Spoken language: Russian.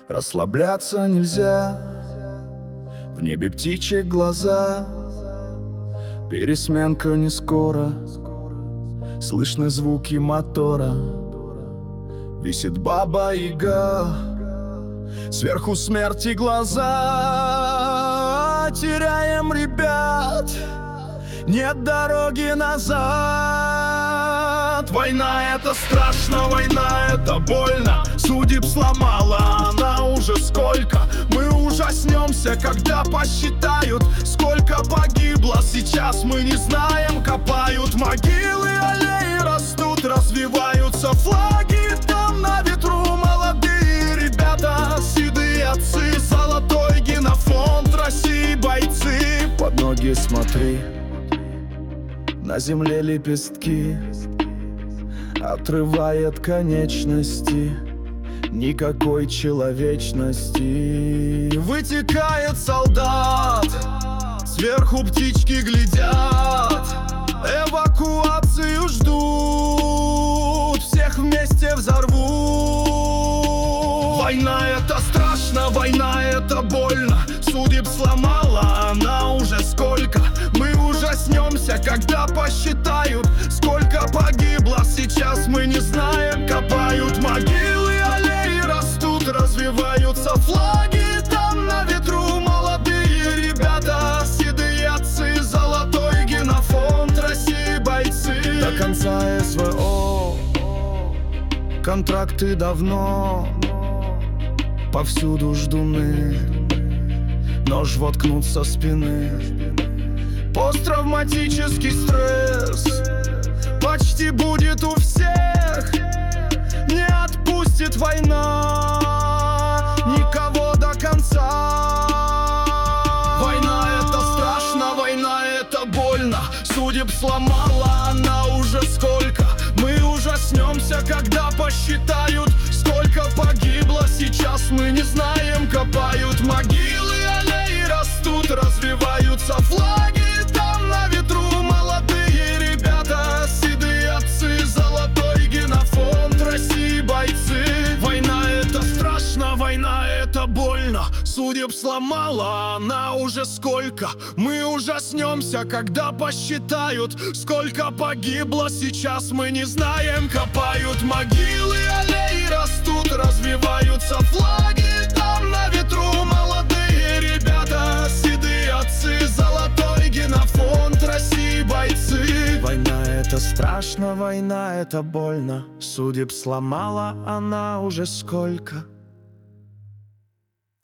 Расслабляться нельзя, в небе птичьи глаза. Пересменка не скоро, слышны звуки мотора. Висит Баба-Яга, сверху смерти глаза. Теряем ребят, нет дороги назад. Война — это страшно, война — это больно. Судеб сломала она уже сколько. Мы ужаснемся, когда посчитают, сколько погибло. Сейчас мы не знаем, копают могилы, аллеи растут, развиваются флаги. Там на ветру молодые ребята, седые отцы, золотой генофонд России бойцы. Под ноги смотри, на земле лепестки, отрывает конечности, никакой человечности. Вытекает солдат, сверху птички глядят, эвакуацию ждут, всех вместе взорвут. Война — это страшно, война — это больно. Судеб сломала она уже сколько. Мы ужаснемся, когда посчитают, сколько погибло. Сейчас мы не знаем, копают могилы, аллеи растут, развиваются флаги. Там на ветру молодые ребята, седые отцы, золотой генофонд России бойцы. До конца СВО контракты давно, повсюду ждуны, нож воткнут со спины. Посттравматический стресс почти будет у всех. Не отпустит война никого до конца. Война — это страшно, война — это больно. Судеб сломала она уже сколько. Мы ужаснемся, когда посчитают, сколько погибло. Сейчас мы не знаем, копают могилы, аллеи растут, развиваются флаги. Там на ветру молодые ребята, седые отцы, золотой генофонд России бойцы. Война — это страшно, война — это больно. Судеб сломала она уже сколько. Мы ужаснемся, когда посчитают, сколько погибло. Сейчас мы не знаем, копают могилы, аллеи растут, развиваются флаги. Там на ветру молодые ребята, седые отцы, золотой генофонд России бойцы. Война — это страшно, война — это больно. Судеб сломала она уже сколько.